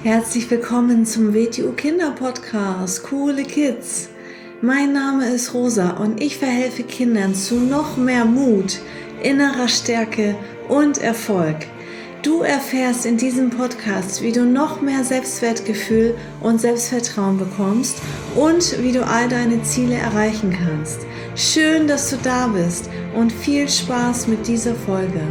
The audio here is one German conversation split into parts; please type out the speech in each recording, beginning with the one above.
Herzlich willkommen zum WTU Kinder Podcast, Coole Kids. Mein Name ist Rosa und ich verhelfe Kindern zu noch mehr Mut, innerer Stärke und Erfolg. Du erfährst in diesem Podcast, wie du noch mehr Selbstwertgefühl und Selbstvertrauen bekommst und wie du all deine Ziele erreichen kannst. Schön, dass du da bist und viel Spaß mit dieser Folge.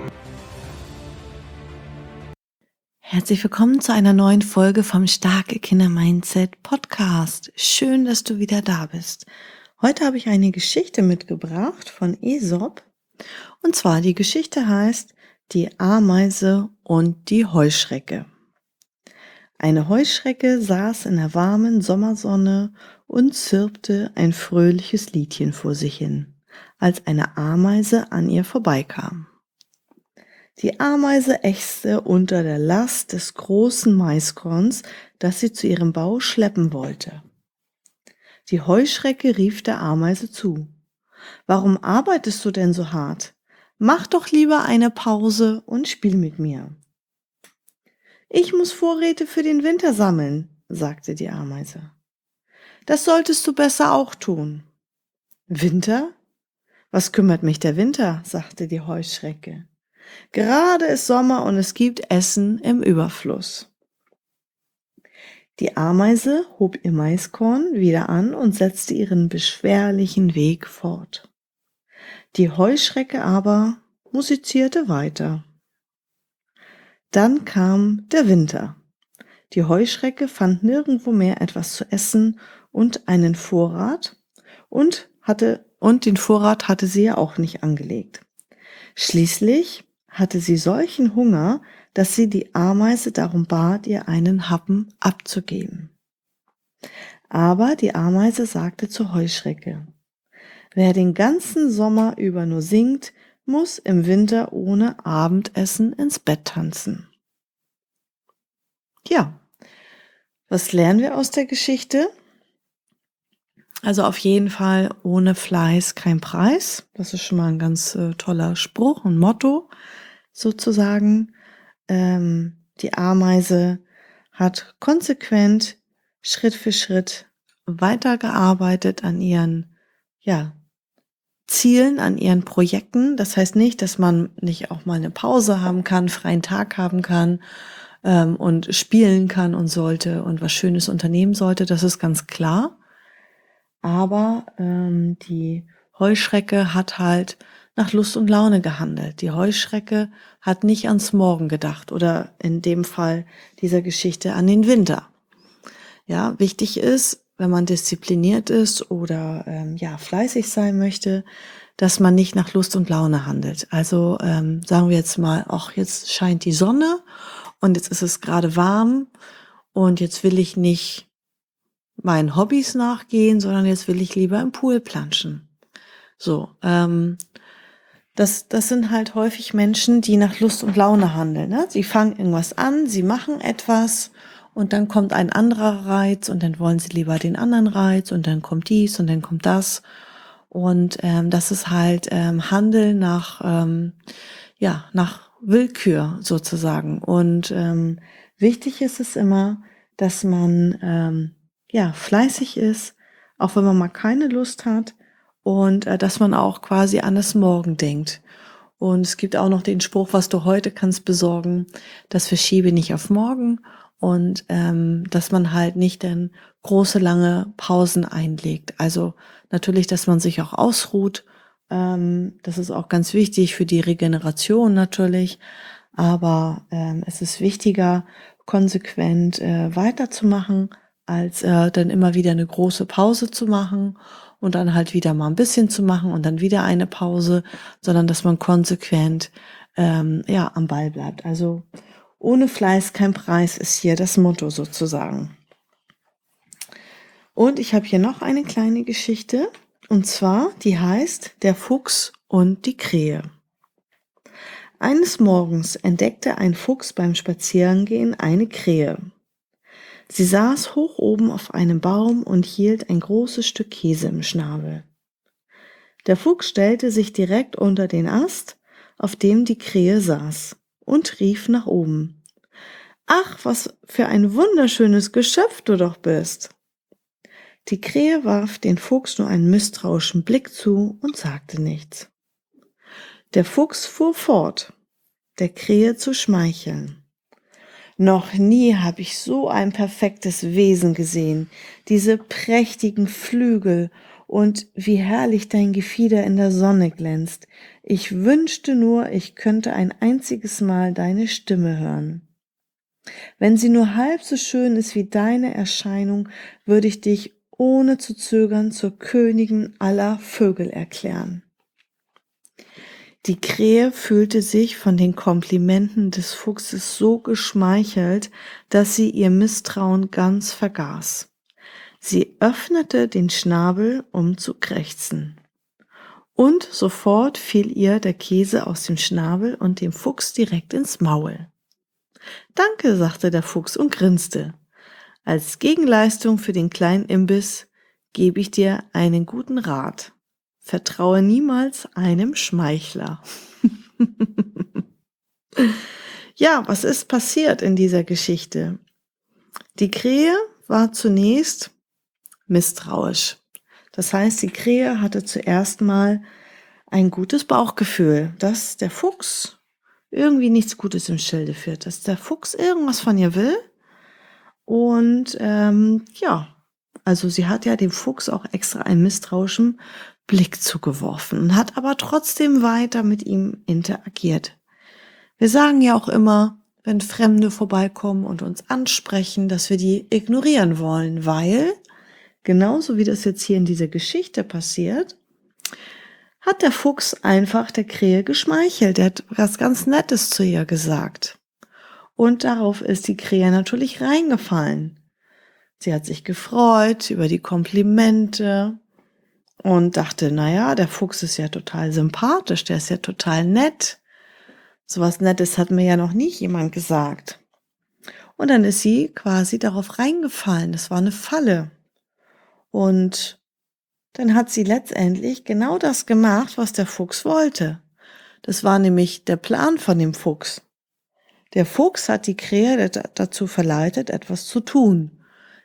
Herzlich willkommen zu einer neuen Folge vom Starke Kinder Mindset Podcast. Schön, dass du wieder da bist. Heute habe ich eine Geschichte mitgebracht von Aesop. Und zwar die Geschichte heißt Die Ameise und die Heuschrecke. Eine Heuschrecke saß in der warmen Sommersonne und zirpte ein fröhliches Liedchen vor sich hin, als eine Ameise an ihr vorbeikam. Die Ameise ächzte unter der Last des großen Maiskorns, das sie zu ihrem Bau schleppen wollte. Die Heuschrecke rief der Ameise zu: »Warum arbeitest du denn so hart? Mach doch lieber eine Pause und spiel mit mir.« »Ich muss Vorräte für den Winter sammeln«, sagte die Ameise. »Das solltest du besser auch tun.« »Winter? Was kümmert mich der Winter?«, sagte die Heuschrecke. »Gerade ist Sommer und es gibt Essen im Überfluss.« Die Ameise hob ihr Maiskorn wieder an und setzte ihren beschwerlichen Weg fort. Die Heuschrecke aber musizierte weiter. Dann kam der Winter. Die Heuschrecke fand nirgendwo mehr etwas zu essen und einen Vorrat und den Vorrat hatte sie ja auch nicht angelegt. Schließlich hatte sie solchen Hunger, dass sie die Ameise darum bat, ihr einen Happen abzugeben. Aber die Ameise sagte zur Heuschrecke: »Wer den ganzen Sommer über nur singt, muss im Winter ohne Abendessen ins Bett tanzen.« Ja, was lernen wir aus der Geschichte? Also auf jeden Fall, ohne Fleiß kein Preis. Das ist schon mal ein ganz toller Spruch, ein Motto sozusagen. Die Ameise hat konsequent Schritt für Schritt weitergearbeitet an ihren Zielen, an ihren Projekten. Das heißt nicht, dass man nicht auch mal eine Pause haben kann, freien Tag haben kann und spielen kann und sollte und was Schönes unternehmen sollte. Das ist ganz klar. Aber die Heuschrecke hat halt nach Lust und Laune gehandelt. Die Heuschrecke hat nicht ans Morgen gedacht oder in dem Fall dieser Geschichte an den Winter. Ja, wichtig ist, wenn man diszipliniert ist oder fleißig sein möchte, dass man nicht nach Lust und Laune handelt. Also sagen wir jetzt mal, ach, jetzt scheint die Sonne und jetzt ist es gerade warm und jetzt will ich nicht meinen Hobbys nachgehen, sondern jetzt will ich lieber im Pool planschen. So, das sind halt häufig Menschen, die nach Lust und Laune handeln. Ne? Sie fangen irgendwas an, sie machen etwas und dann kommt ein anderer Reiz und dann wollen sie lieber den anderen Reiz und dann kommt dies und dann kommt das. Und das ist halt Handeln nach Willkür sozusagen. Und wichtig ist es immer, dass man fleißig ist, auch wenn man mal keine Lust hat und dass man auch quasi an das Morgen denkt. Und es gibt auch noch den Spruch, was du heute kannst besorgen, das verschiebe nicht auf morgen und dass man halt nicht dann große, lange Pausen einlegt. Also natürlich, dass man sich auch ausruht. Das ist auch ganz wichtig für die Regeneration natürlich. Aber es ist wichtiger, konsequent weiterzumachen, als dann immer wieder eine große Pause zu machen und dann halt wieder mal ein bisschen zu machen und dann wieder eine Pause, sondern dass man konsequent am Ball bleibt. Also ohne Fleiß kein Preis ist hier das Motto sozusagen. Und ich habe hier noch eine kleine Geschichte, und zwar, die heißt Der Fuchs und die Krähe. Eines Morgens entdeckte ein Fuchs beim Spazierengehen eine Krähe. Sie saß hoch oben auf einem Baum und hielt ein großes Stück Käse im Schnabel. Der Fuchs stellte sich direkt unter den Ast, auf dem die Krähe saß, und rief nach oben: »Ach, was für ein wunderschönes Geschöpf du doch bist!« Die Krähe warf den Fuchs nur einen misstrauischen Blick zu und sagte nichts. Der Fuchs fuhr fort, der Krähe zu schmeicheln. »Noch nie habe ich so ein perfektes Wesen gesehen, diese prächtigen Flügel und wie herrlich dein Gefieder in der Sonne glänzt. Ich wünschte nur, ich könnte ein einziges Mal deine Stimme hören. Wenn sie nur halb so schön ist wie deine Erscheinung, würde ich dich ohne zu zögern zur Königin aller Vögel erklären.« Die Krähe fühlte sich von den Komplimenten des Fuchses so geschmeichelt, dass sie ihr Misstrauen ganz vergaß. Sie öffnete den Schnabel, um zu krächzen. Und sofort fiel ihr der Käse aus dem Schnabel und dem Fuchs direkt ins Maul. »Danke«, sagte der Fuchs und grinste. »Als Gegenleistung für den kleinen Imbiss gebe ich dir einen guten Rat. Vertraue niemals einem Schmeichler.« Ja, was ist passiert in dieser Geschichte? Die Krähe war zunächst misstrauisch. Das heißt, die Krähe hatte zuerst mal ein gutes Bauchgefühl, dass der Fuchs irgendwie nichts Gutes im Schilde führt, dass der Fuchs irgendwas von ihr will. Und also sie hat ja dem Fuchs auch extra einen misstrauischen Blick zugeworfen und hat aber trotzdem weiter mit ihm interagiert. Wir sagen ja auch immer, wenn Fremde vorbeikommen und uns ansprechen, dass wir die ignorieren wollen, weil, genauso wie das jetzt hier in dieser Geschichte passiert, hat der Fuchs einfach der Krähe geschmeichelt. Er hat was ganz Nettes zu ihr gesagt. Und darauf ist die Krähe natürlich reingefallen. Sie hat sich gefreut über die Komplimente und dachte, naja, der Fuchs ist ja total sympathisch, der ist ja total nett. So was Nettes hat mir ja noch nie jemand gesagt. Und dann ist sie quasi darauf reingefallen. Das war eine Falle. Und dann hat sie letztendlich genau das gemacht, was der Fuchs wollte. Das war nämlich der Plan von dem Fuchs. Der Fuchs hat die Krähe dazu verleitet, etwas zu tun.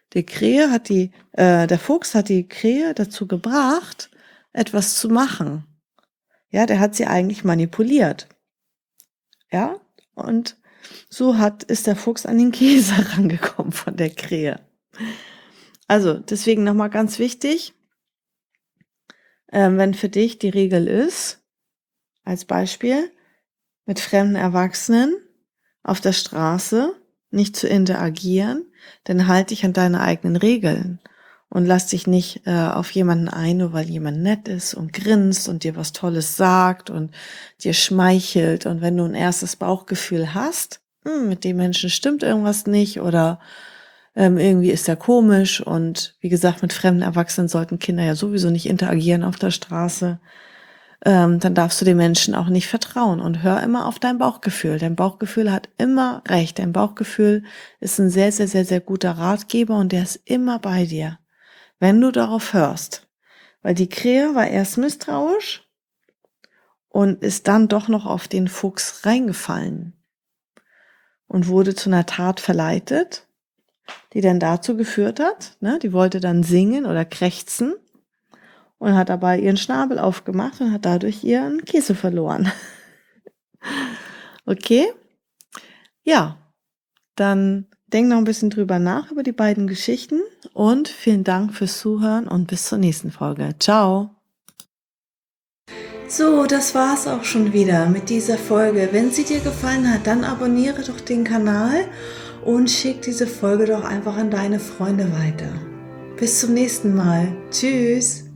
Der Fuchs hat die Krähe dazu gebracht, etwas zu machen. Ja, der hat sie eigentlich manipuliert. Ja, und so ist der Fuchs an den Käse rangekommen von der Krähe. Also, deswegen nochmal ganz wichtig, wenn für dich die Regel ist, als Beispiel, mit fremden Erwachsenen auf der Straße nicht zu interagieren, dann halt dich an deine eigenen Regeln und lass dich nicht auf jemanden ein, nur weil jemand nett ist und grinst und dir was Tolles sagt und dir schmeichelt. Und wenn du ein erstes Bauchgefühl hast, mit dem Menschen stimmt irgendwas nicht oder irgendwie ist er komisch, und wie gesagt, mit fremden Erwachsenen sollten Kinder ja sowieso nicht interagieren auf der Straße, dann darfst du den Menschen auch nicht vertrauen und hör immer auf dein Bauchgefühl. Dein Bauchgefühl hat immer recht. Dein Bauchgefühl ist ein sehr, sehr, sehr, sehr guter Ratgeber und der ist immer bei dir, wenn du darauf hörst. Weil die Krähe war erst misstrauisch und ist dann doch noch auf den Fuchs reingefallen und wurde zu einer Tat verleitet, die dann dazu geführt hat, die wollte dann singen oder krächzen, und hat dabei ihren Schnabel aufgemacht und hat dadurch ihren Käse verloren. Okay? Ja, dann denk noch ein bisschen drüber nach über die beiden Geschichten und vielen Dank fürs Zuhören und bis zur nächsten Folge. Ciao! So, das war's auch schon wieder mit dieser Folge. Wenn sie dir gefallen hat, dann abonniere doch den Kanal und schick diese Folge doch einfach an deine Freunde weiter. Bis zum nächsten Mal. Tschüss!